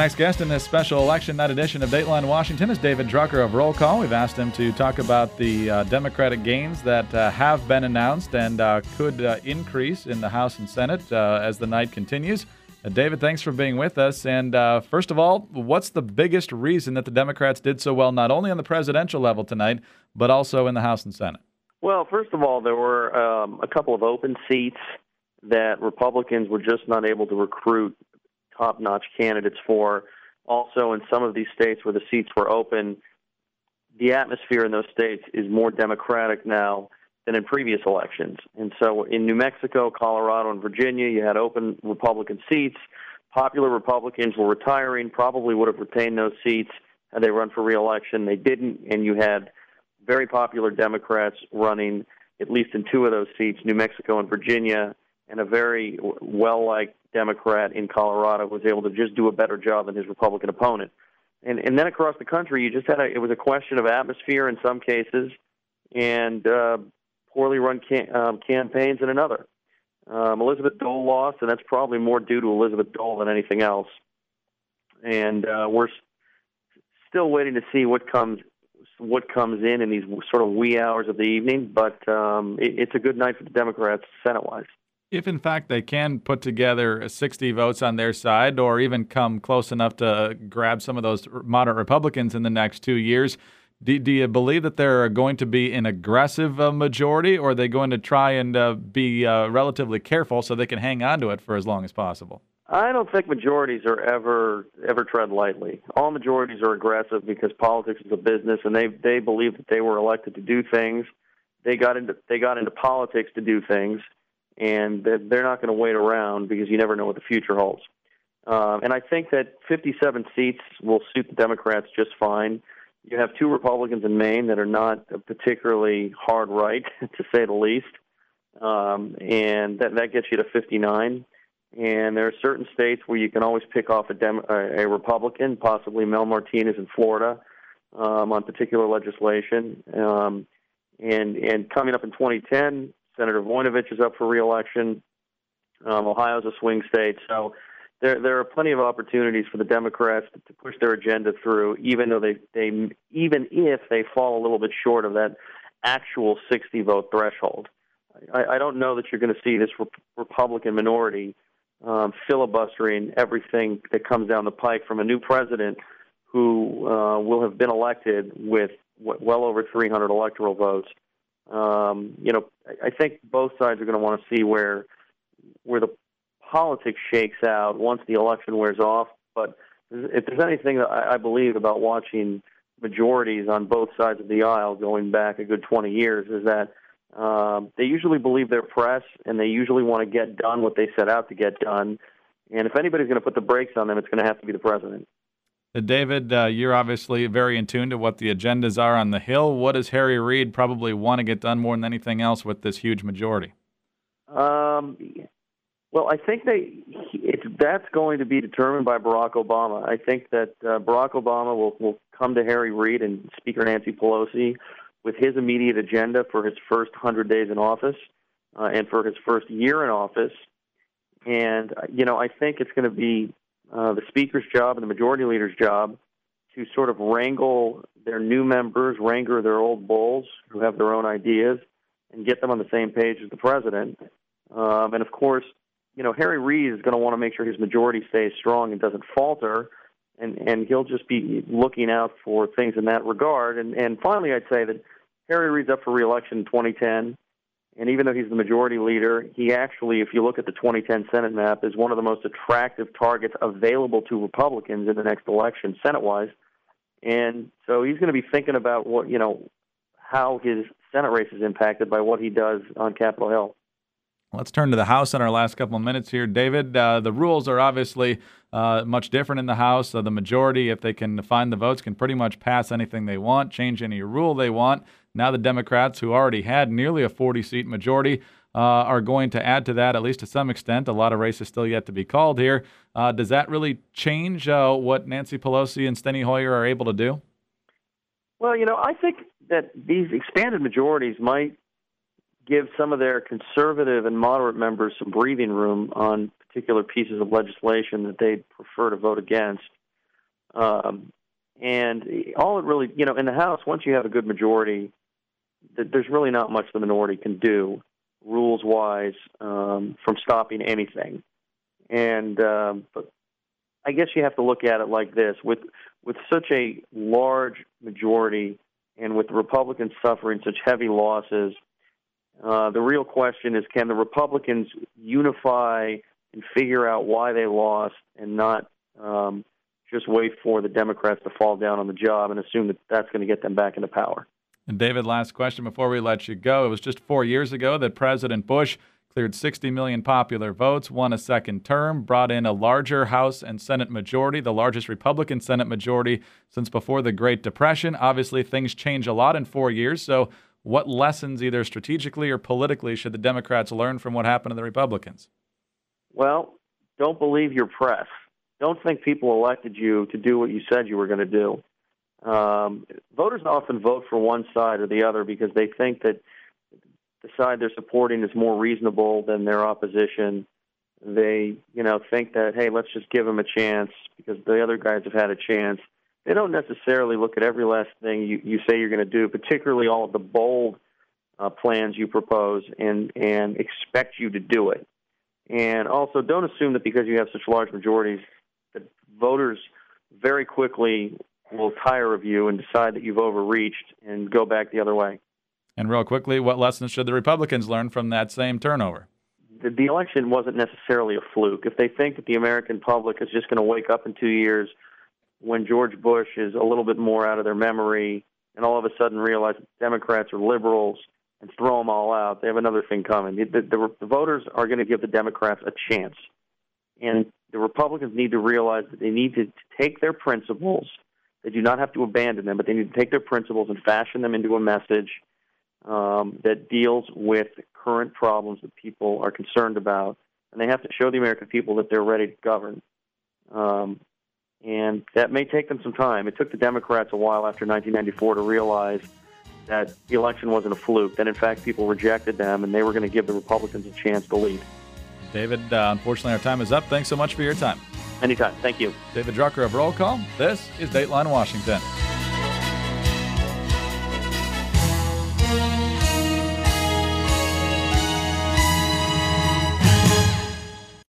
next guest in this special election night edition of Dateline Washington is David Drucker of Roll Call. We've asked him to talk about the Democratic gains that have been announced and could increase in the House and Senate as the night continues. David, thanks for being with us. And first of all, what's the biggest reason that the Democrats did so well, not only on the presidential level tonight, but also in the House and Senate? Well, first of all, there were a couple of open seats that Republicans were just not able to recruit top-notch candidates for. Also, in some of these states where the seats were open, the atmosphere in those states is more Democratic now than in previous elections. And so in New Mexico, Colorado, and Virginia, you had open Republican seats. Popular Republicans were retiring, probably would have retained those seats had they run for re-election. They didn't, and you had very popular Democrats running at least in two of those seats, New Mexico and Virginia, and a very well-liked Democrat in Colorado was able to just do a better job than his Republican opponent. And then across the country, you just had it was a question of atmosphere in some cases and poorly run campaigns in another. Elizabeth Dole lost, and that's probably more due to Elizabeth Dole than anything else. And we're still waiting to see what comes in these sort of wee hours of the evening, but it's a good night for the Democrats Senate-wise. If, in fact, they can put together 60 votes on their side or even come close enough to grab some of those moderate Republicans in the next 2 years, do you believe that they're going to be an aggressive majority, or are they going to try and be relatively careful so they can hang on to it for as long as possible? I don't think majorities are ever tread lightly. All majorities are aggressive because politics is a business, and they believe that they were elected to do things. They got into politics to do things, and they're not going to wait around because you never know what the future holds. And I think that 57 seats will suit the Democrats just fine. You have two Republicans in Maine that are not particularly hard right, to say the least, and that gets you to 59. And there are certain states where you can always pick off a Republican, possibly Mel Martinez in Florida, on particular legislation. And coming up in 2010, Senator Voinovich is up for re-election. Ohio's a swing state, so there are plenty of opportunities for the Democrats to push their agenda through, even though even if they fall a little bit short of that actual 60 vote threshold. I don't know that you're going to see this Republican minority filibustering everything that comes down the pike from a new president who will have been elected with well over 300 electoral votes. I think both sides are going to want to see where the politics shakes out once the election wears off. But if there's anything that I believe about watching majorities on both sides of the aisle going back a good 20 years is that they usually believe their press, and they usually want to get done what they set out to get done. And if anybody's going to put the brakes on them, it's going to have to be the president. David, you're obviously very in tune to what the agendas are on the Hill. What does Harry Reid probably want to get done more than anything else with this huge majority? Well, I think that's going to be determined by Barack Obama. I think that Barack Obama will come to Harry Reid and Speaker Nancy Pelosi with his immediate agenda for his first 100 days in office and for his first year in office. And, I think it's going to be the Speaker's job and the Majority Leader's job to sort of wrangle their new members, wrangle their old bulls who have their own ideas, and get them on the same page as the president. And, of course, Harry Reid is going to want to make sure his majority stays strong and doesn't falter, and he'll just be looking out for things in that regard. And finally, I'd say that Harry Reid's up for re-election in 2010, and even though he's the majority leader, he actually, if you look at the 2010 Senate map, is one of the most attractive targets available to Republicans in the next election, Senate-wise. And so he's going to be thinking about how his Senate race is impacted by what he does on Capitol Hill. Let's turn to the House in our last couple of minutes here. David, the rules are obviously much different in the House. The majority, if they can find the votes, can pretty much pass anything they want, change any rule they want. Now the Democrats, who already had nearly a 40-seat majority, are going to add to that, at least to some extent. A lot of races still yet to be called here. Does that really change what Nancy Pelosi and Steny Hoyer are able to do? Well, I think that these expanded majorities might give some of their conservative and moderate members some breathing room on particular pieces of legislation that they'd prefer to vote against. And all it really, in the House, once you have a good majority, there's really not much the minority can do, rules-wise, from stopping anything. And but I guess you have to look at it like this: with such a large majority, and with the Republicans suffering such heavy losses, the real question is, can the Republicans unify and figure out why they lost, and not just wait for the Democrats to fall down on the job and assume that that's going to get them back into power? And David, last question before we let you go. It was just 4 years ago that President Bush cleared 60 million popular votes, won a second term, brought in a larger House and Senate majority, the largest Republican Senate majority since before the Great Depression. Obviously, things change a lot in 4 years. So what lessons, either strategically or politically, should the Democrats learn from what happened to the Republicans? Well, don't believe your press. Don't think people elected you to do what you said you were going to do. Voters often vote for one side or the other because they think that the side they're supporting is more reasonable than their opposition. They, think that, hey, let's just give them a chance because the other guys have had a chance. They don't necessarily look at every last thing you say you're going to do, particularly all of the bold plans you propose, and expect you to do it. And also, don't assume that because you have such large majorities that voters very quickly will tire of you and decide that you've overreached and go back the other way. And real quickly, what lessons should the Republicans learn from that same turnover? The election wasn't necessarily a fluke. If they think that the American public is just going to wake up in 2 years when George Bush is a little bit more out of their memory and all of a sudden realize that Democrats are liberals and throw them all out, they have another thing coming. The voters are going to give the Democrats a chance. And the Republicans need to realize that they need to take their principles. They do not have to abandon them, but they need to take their principles and fashion them into a message that deals with the current problems that people are concerned about. And they have to show the American people that they're ready to govern. And that may take them some time. It took the Democrats a while after 1994 to realize that the election wasn't a fluke, that in fact people rejected them and they were going to give the Republicans a chance to lead. David, unfortunately our time is up. Thanks so much for your time. Anytime. Thank you. David Drucker of Roll Call. This is Dateline Washington.